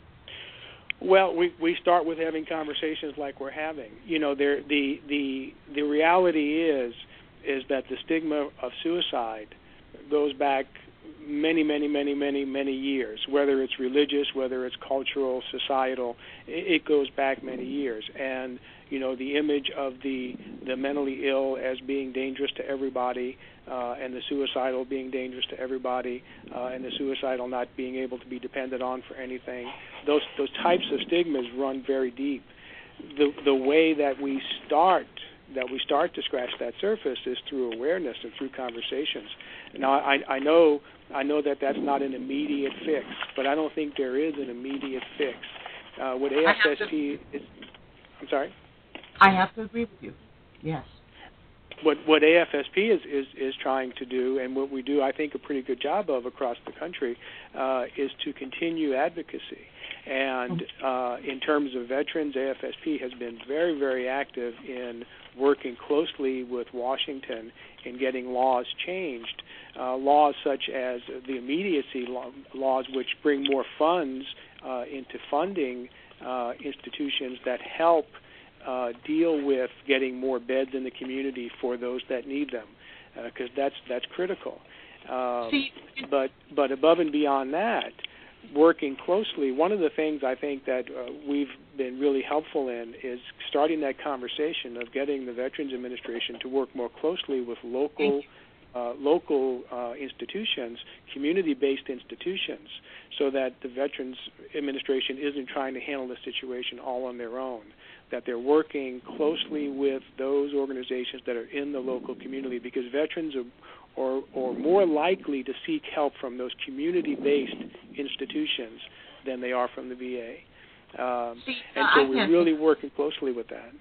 Well, we we start with having conversations like we're having. You know, there the the the reality is is that the stigma of suicide goes back many, many, many, many, many years, whether it's religious, whether it's cultural, societal, it, it goes back many years. And, you know, the image of the, the mentally ill as being dangerous to everybody, uh, and the suicidal being dangerous to everybody, uh, and the suicidal not being able to be depended on for anything, those, those types of stigmas run very deep. The, the way that we start that we start to scratch that surface is through awareness and through conversations. Now, I, I know I know that that's not an immediate fix, but I don't think there is an immediate fix. Uh, what A F S P is, I'm sorry? I have to agree with you, yes. What what A F S P is, is, is trying to do, and what we do, I think, a pretty good job of across the country, uh, is to continue advocacy. And uh, in terms of veterans, A F S P has been very, very active in working closely with Washington in getting laws changed, uh, laws such as the immediacy law, laws which bring more funds uh, into funding uh, institutions that help uh, deal with getting more beds in the community for those that need them, because uh, that's that's critical. Um, but but above and beyond that, working closely, one of the things I think that uh, we've been really helpful in is starting that conversation of getting the Veterans Administration to work more closely with local uh, local uh, institutions, community-based institutions, so that the Veterans Administration isn't trying to handle the situation all on their own, that they're working closely with those organizations that are in the local community, because veterans are or, or more likely to seek help from those community-based institutions than they are from the V A. Um, See, and uh, so I we're really working closely with that.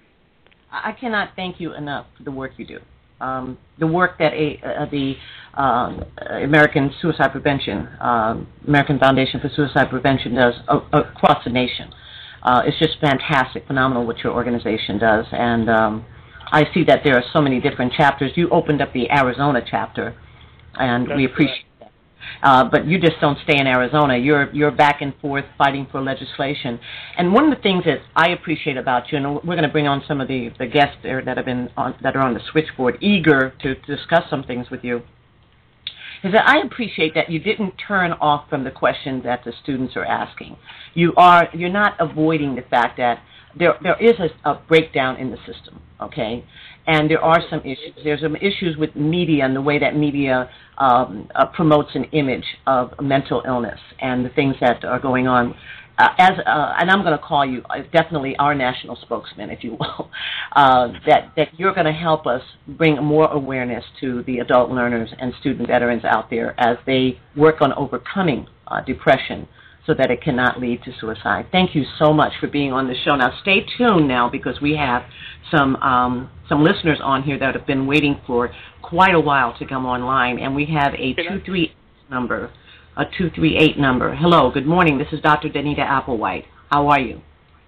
I cannot thank you enough for the work you do. Um, the work that a, uh, the uh, American Suicide Prevention, uh, American Foundation for Suicide Prevention does uh, across the nation. Uh, it's just fantastic, phenomenal what your organization does. And um, I see that there are so many different chapters. You opened up the Arizona chapter, and That's we appreciate that. Uh, but you just don't stay in Arizona. You're you're back and forth fighting for legislation. And one of the things that I appreciate about you, and we're going to bring on some of the, the guests there that have been on, that are on the switchboard, eager to, to discuss some things with you, is that I appreciate that you didn't turn off from the questions that the students are asking. You are, you're not avoiding the fact that there there is a, a breakdown in the system, okay? And there are some issues. There's some issues with media and the way that media um, uh, promotes an image of mental illness and the things that are going on. Uh, as uh, and I'm going to call you uh, definitely our national spokesman, if you will, uh, that, that you're going to help us bring more awareness to the adult learners and student veterans out there as they work on overcoming uh, depression so that it cannot lead to suicide. Thank you so much for being on the show. Now, stay tuned now because we have some um, some listeners on here that have been waiting for quite a while to come online, and we have a two three number. A two three eight number. Hello, good morning. This is Doctor Danita Applewhite. How are you?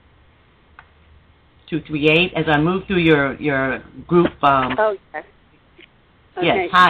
two three eight. As I move through your, your group. Um, oh, yes. Okay. Yes, hi.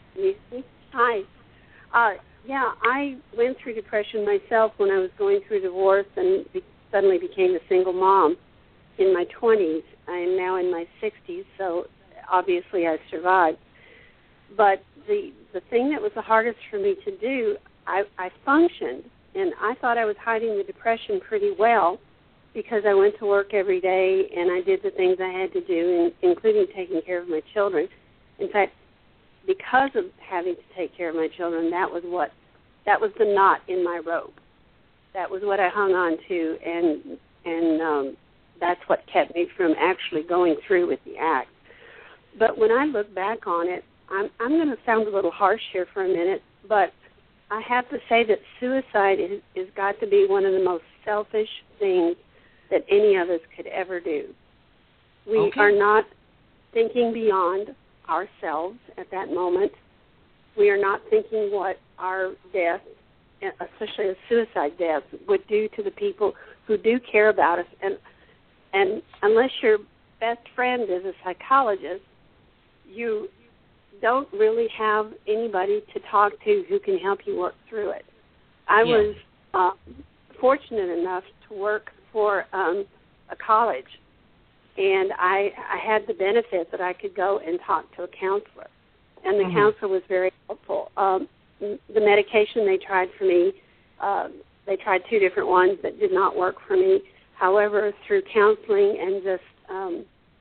Hi. Uh, yeah, I went through depression myself when I was going through divorce and be- suddenly became a single mom in my twenties. I am now in my sixties, so obviously I survived. But the the thing that was the hardest for me to do, I, I functioned, and I thought I was hiding the depression pretty well because I went to work every day and I did the things I had to do, in, including taking care of my children. In fact, because of having to take care of my children, that was what that was the knot in my rope. That was what I hung on to, and and um, that's what kept me from actually going through with the act. But when I look back on it, I'm, I'm going to sound a little harsh here for a minute, but I have to say that suicide is, is got to be one of the most selfish things that any of us could ever do. We okay. are not thinking beyond ourselves at that moment. We are not thinking what our death, especially a suicide death, would do to the people who do care about us. And and unless your best friend is a psychologist, you don't really have anybody to talk to who can help you work through it. I yes. was uh, fortunate enough to work for um, a college, and I, I had the benefit that I could go and talk to a counselor, and the mm-hmm. counselor was very helpful. Um, the medication they tried for me, uh, they tried two different ones that did not work for me. However, through counseling and just um,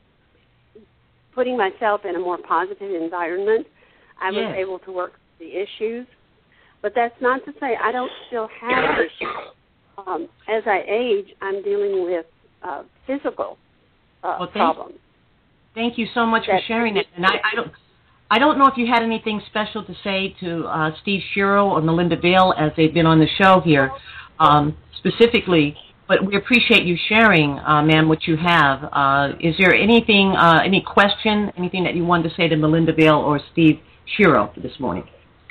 putting myself in a more positive environment, I was yes. able to work the issues. But that's not to say I don't still have issues. Um, as I age, I'm dealing with uh, physical uh, well, thank, problems. Thank you so much that, for sharing that. And I, I don't, I don't know if you had anything special to say to uh, Steve Shiro or Melinda Dale as they've been on the show here, um, specifically. But we appreciate you sharing, uh, ma'am, what you have. Uh, is there anything, uh, any question, anything that you wanted to say to Melinda Vale or Steve Shiro this morning?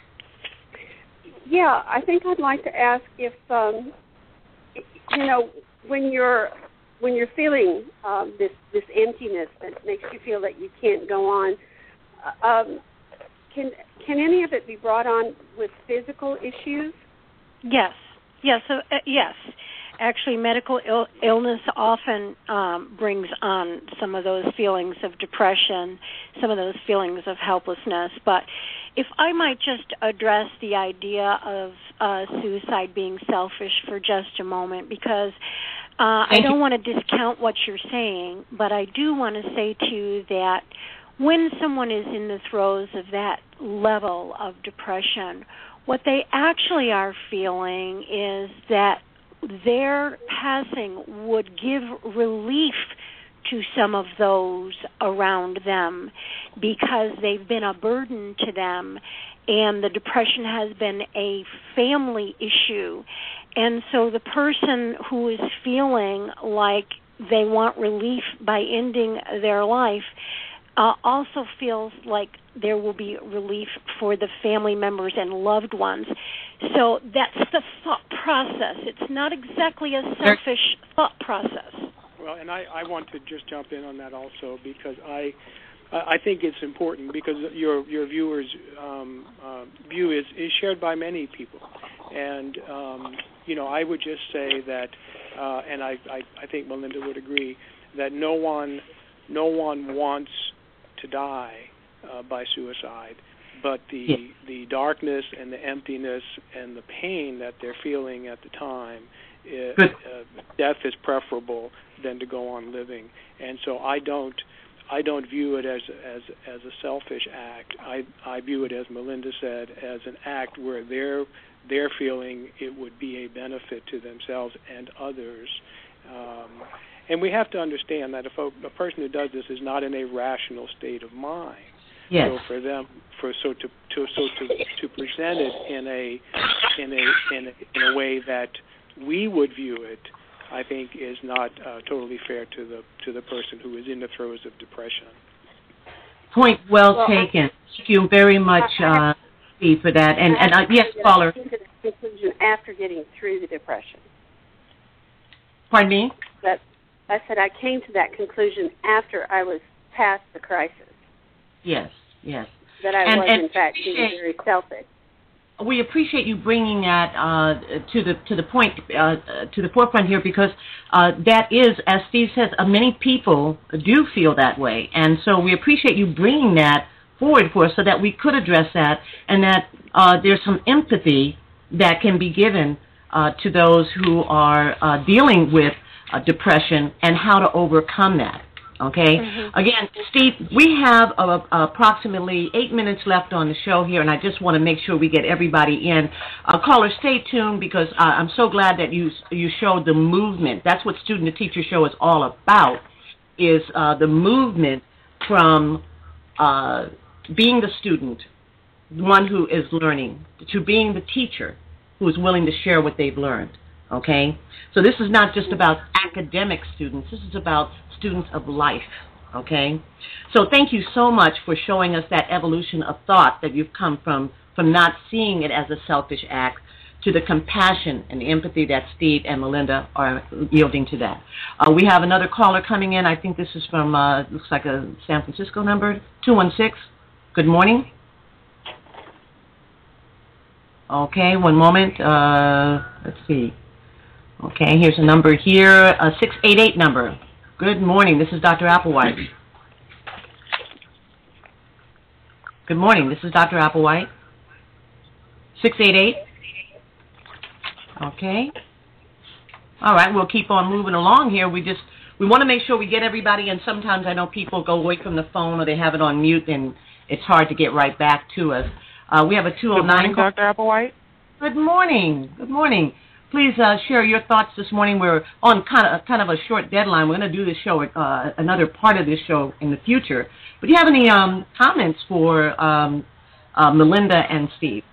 Yeah, I think I'd like to ask if, um, you know, when you're when you're feeling um, this this emptiness that makes you feel that you can't go on, uh, um, can can any of it be brought on with physical issues? Yes. Yes. So uh, yes. Actually, medical Ill- illness often um, brings on some of those feelings of depression, some of those feelings of helplessness. But if I might just address the idea of uh, suicide being selfish for just a moment, because uh, I don't want to discount what you're saying, but I do want to say to you that when someone is in the throes of that level of depression, what they actually are feeling is that their passing would give relief to some of those around them because they've been a burden to them, and the depression has been a family issue. And so the person who is feeling like they want relief by ending their life uh, also feels like there will be relief for the family members and loved ones. So that's the thought process. It's not exactly a selfish thought process. Well, and I, I want to just jump in on that also because I I think it's important because your your viewers' um, uh, view is, is shared by many people. And, um, you know, I would just say that, uh, and I, I, I think Melinda would agree, that no one no one wants to die uh, by suicide. but the yes. the darkness and the emptiness and the pain that they're feeling at the time, it, uh, death is preferable than to go on living. And so I don't I don't view it as as as a selfish act. I I view it, as Melinda said, as an act where they're they're feeling it would be a benefit to themselves and others. Um, and we have to understand that if a, a person who does this is not in a rational state of mind, yes. so for them, for so to, to so to to present it in a in a in a, in a way that we would view it, I think is not uh, totally fair to the to the person who is in the throes of depression. Point well, well taken. Thank you very much, uh, Steve, for that. And and uh, yes, caller. I came to the conclusion after getting through the depression. Pardon me? That I said I came to that conclusion after I was past the crisis. Yes, yes. That I and, was and in fact being very selfish. We appreciate you bringing that uh, to the to the point uh, to the forefront here, because uh, that is, as Steve says, uh, many people do feel that way, and so we appreciate you bringing that forward for us so that we could address that, and that uh, there's some empathy that can be given uh, to those who are uh, dealing with uh, depression and how to overcome that. Okay. Mm-hmm. Again, Steve, we have uh, approximately eight minutes left on the show here, and I just want to make sure we get everybody in. Uh, caller, stay tuned, because uh, I'm so glad that you you showed the movement. That's what Student to Teacher Show is all about, is uh, the movement from uh, being the student, one who is learning, to being the teacher who is willing to share what they've learned. Okay? So this is not just about academic students. This is about students of life, okay? So thank you so much for showing us that evolution of thought that you've come from, from not seeing it as a selfish act to the compassion and the empathy that Steve and Melinda are yielding to that. Uh, we have another caller coming in. I think this is from, uh, looks like a San Francisco number, two one six. Good morning. Okay, one moment. Uh, let's see. Okay, here's a number here, a six eight eight number. Good morning. This is Doctor Applewhite. Good morning. This is Doctor Applewhite. six eight eight. Okay. All right, we'll keep on moving along here. We just we want to make sure we get everybody, and sometimes I know people go away from the phone or they have it on mute, and it's hard to get right back to us. Uh, we have a two oh nine. Good morning, Doctor Applewhite. Good morning. Good morning. Please uh, share your thoughts this morning. We're on kind of kind of a short deadline. We're going to do this show, uh, another part of this show in the future. But do you have any um, comments for um, uh, Melinda and Steve?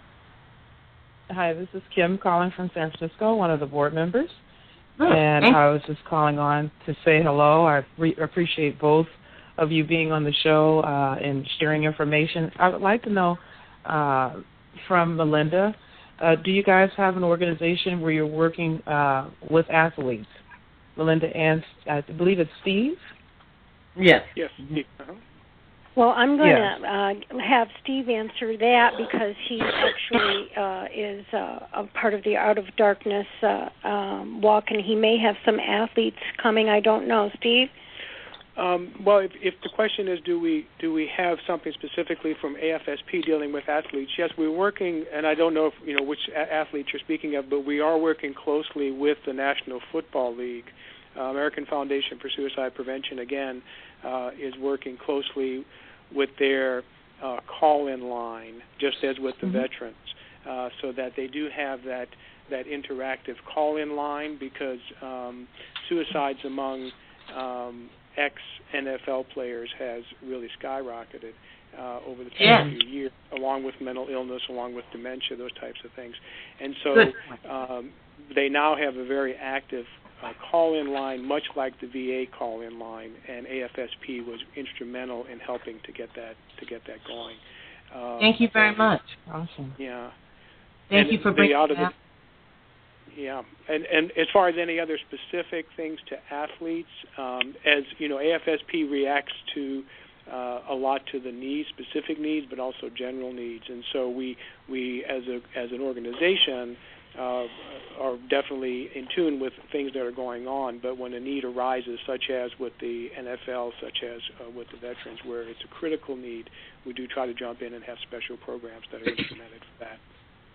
Hi, this is Kim calling from San Francisco, one of the board members. Good. And Thanks. I was just calling on to say hello. I re- appreciate both of you being on the show uh, and sharing information. I would like to know uh, from Melinda, Uh, do you guys have an organization where you're working uh, with athletes? Melinda and I believe it's Steve? Yes. Yes. Uh-huh. Well, I'm going yes. to uh, have Steve answer that, because he actually uh, is uh, a part of the Out of Darkness uh, um, walk, and he may have some athletes coming. I don't know. Steve? Um, well, if, if the question is, do we do we have something specifically from A F S P dealing with athletes? Yes, we're working, and I don't know if you know which a- athletes you're speaking of, but we are working closely with the National Football League. Uh, American Foundation for Suicide Prevention, again, uh, is working closely with their uh, call-in line, just as with the mm-hmm. veterans, uh, so that they do have that that interactive call-in line, because um, suicides among um, ex-N F L players has really skyrocketed uh, over the past yeah. few years, along with mental illness, along with dementia, those types of things. And so um, they now have a very active uh, call-in line, much like the V A call-in line, and A F S P was instrumental in helping to get that to get that going. Um, Thank you very so, much. Awesome. Yeah. Thank and you for bringing out of that. The, Yeah, and and as far as any other specific things to athletes, um, as you know, A F S P reacts to uh, a lot to the needs, specific needs, but also general needs, and so we we as a as an organization uh, are definitely in tune with things that are going on. But when a need arises, such as with the N F L, such as uh, with the veterans, where it's a critical need, we do try to jump in and have special programs that are implemented for that.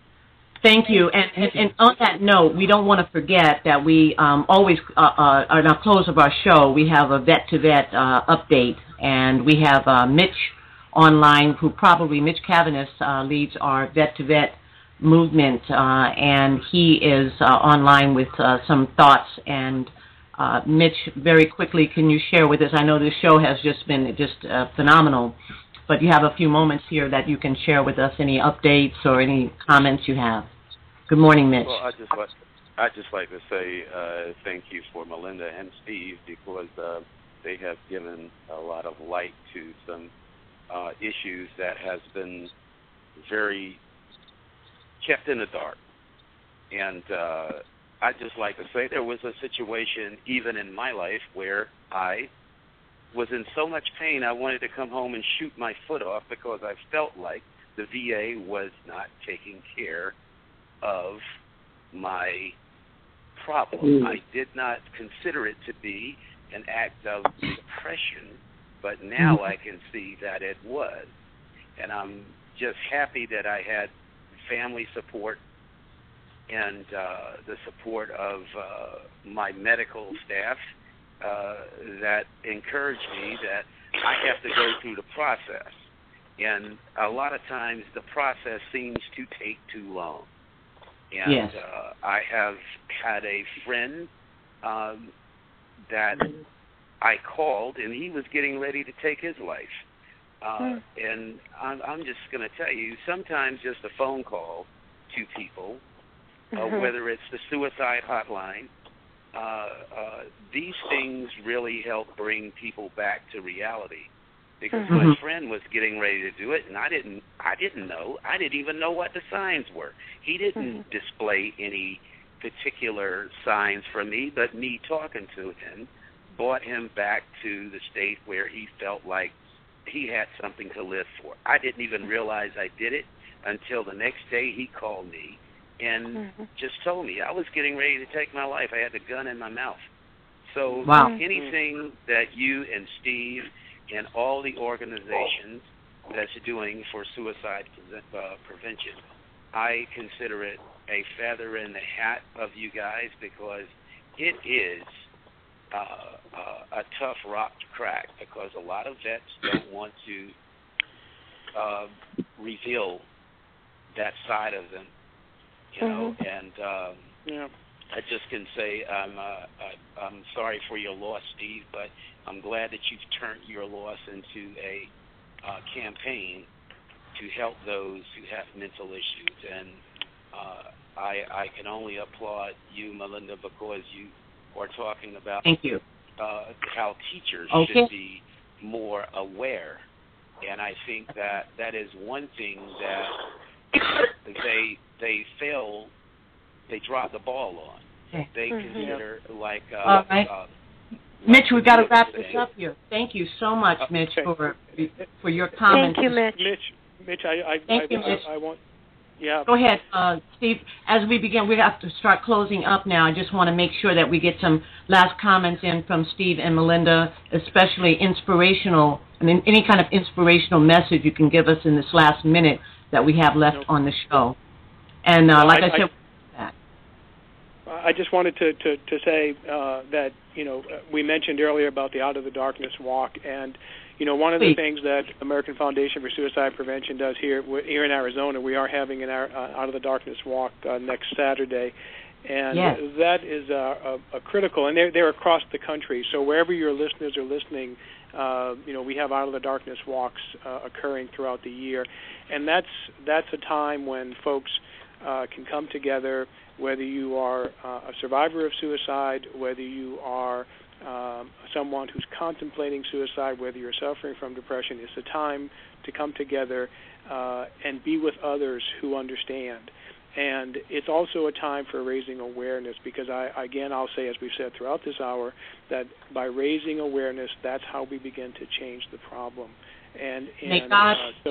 Thank you. And, and, and on that note, we don't want to forget that we um, always, uh, uh, on our close of our show, we have a vet-to-vet uh, update, and we have uh, Mitch online, who probably, Mitch Cavanis, uh, leads our vet-to-vet movement, uh, and he is uh, online with uh, some thoughts. And uh, Mitch, very quickly, can you share with us? I know this show has just been just uh, phenomenal, but you have a few moments here that you can share with us any updates or any comments you have. Good morning, Mitch. Well, I just like I just like to say uh, thank you for Melinda and Steve, because uh, they have given a lot of light to some uh, issues that has been very kept in the dark. And uh, I'd just like to say there was a situation even in my life where I was in so much pain I wanted to come home and shoot my foot off, because I felt like the V A was not taking care of my problem. Mm. I did not consider it to be an act of depression, but now I can see that it was. And I'm just happy that I had family support and uh, the support of uh, my medical staff uh, that encouraged me that I have to go through the process. And a lot of times the process seems to take too long. And yes. uh, I have had a friend um, that I called, and he was getting ready to take his life. Uh, mm. And I'm, I'm just going to tell you, sometimes just a phone call to people, uh, mm-hmm. whether it's the suicide hotline, uh, uh, these things really help bring people back to reality. Because mm-hmm. my friend was getting ready to do it, and I didn't. I didn't know. I didn't even know what the signs were. He didn't mm-hmm. display any particular signs for me, but me talking to him brought him back to the state where he felt like he had something to live for. I didn't even realize I did it until the next day he called me and mm-hmm. just told me I was getting ready to take my life. I had the gun in my mouth. So wow. anything that you and Steve and all the organizations that's doing for suicide uh, prevention, I consider it a feather in the hat of you guys, because it is uh, uh, a tough rock to crack, because a lot of vets don't want to uh, reveal that side of them, you know, mm-hmm. and um, yeah. I just can say I'm uh, I, I'm sorry for your loss, Steve, but I'm glad that you've turned your loss into a uh, campaign to help those who have mental issues. And uh, I, I can only applaud you, Melinda, because you are talking about Thank you. Uh, how teachers okay. should be more aware. And I think that that is one thing that they they fail. They drop the ball on. Okay. They mm-hmm. consider like uh, All right. uh, Mitch, we've got to wrap this up here. Thank you so much, Mitch, okay. for for your comments. Thank you, Mitch. Mitch, Mitch, I, I, Thank I, you, I, Mitch. I, I want. Yeah. Go ahead, uh, Steve. As we begin, we have to start closing up now. I just want to make sure that we get some last comments in from Steve and Melinda, especially inspirational, I mean, any kind of inspirational message you can give us in this last minute that we have left nope. on the show. And uh, like I, I said, I, I just wanted to, to, to say uh, that, you know, we mentioned earlier about the Out of the Darkness Walk, and, you know, one of Please. the things that American Foundation for Suicide Prevention does here here in Arizona, we are having an uh, Out of the Darkness Walk uh, next Saturday, and yes. that is uh, a, a critical, and they're, they're across the country, so wherever your listeners are listening, uh, you know, we have Out of the Darkness Walks uh, occurring throughout the year, and that's that's a time when folks uh, can come together, whether you are uh, a survivor of suicide, whether you are um, someone who's contemplating suicide, whether you're suffering from depression. It's a time to come together uh, and be with others who understand. And it's also a time for raising awareness, because, I, again, I'll say, as we've said throughout this hour, that by raising awareness, that's how we begin to change the problem. And, and May God uh, so,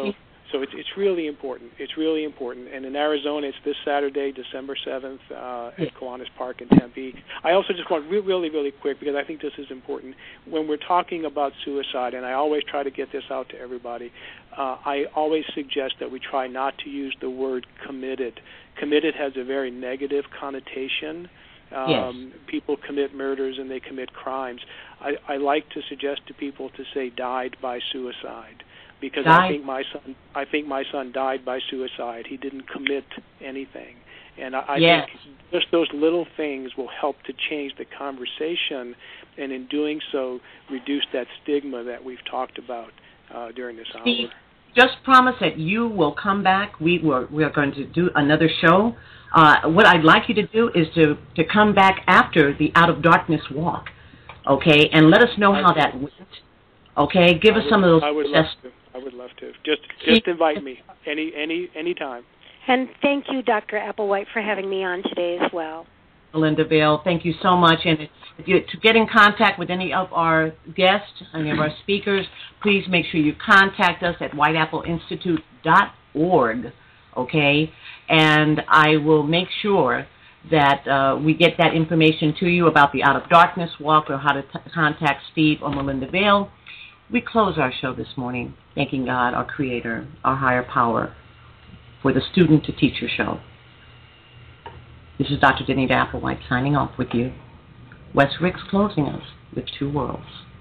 So it's it's really important. It's really important. And in Arizona, it's this Saturday, December seventh, uh, at Kiwanis Park in Tempe. I also just want re- really, really quick, because I think this is important. When we're talking about suicide, and I always try to get this out to everybody, uh, I always suggest that we try not to use the word committed. Committed has a very negative connotation. Um, yes. People commit murders and they commit crimes. I, I like to suggest to people to say died by suicide. Because died. I think my son, I think my son died by suicide. He didn't commit anything, and I, I yes. think just those little things will help to change the conversation, and in doing so, reduce that stigma that we've talked about uh, during this Steve, hour. just promise that you will come back. We were we are going to do another show. Uh, what I'd like you to do is to to come back after the Out of Darkness walk, okay, and let us know how that went. Okay, give I us would, some of those. I would love to. I would love to. Just just invite me any any any time. And thank you, Doctor Applewhite, for having me on today as well. Melinda Vale, thank you so much. And if you, to get in contact with any of our guests, any of our speakers, please make sure you contact us at white apple institute dot org, okay? And I will make sure that uh, we get that information to you about the Out of Darkness walk, or how to t- contact Steve or Melinda Vale. We close our show this morning thanking God, our Creator, our higher power, for the Student to Teacher show. This is Doctor Denita Applewhite signing off with you. Wes Ricks closing us with Two Worlds.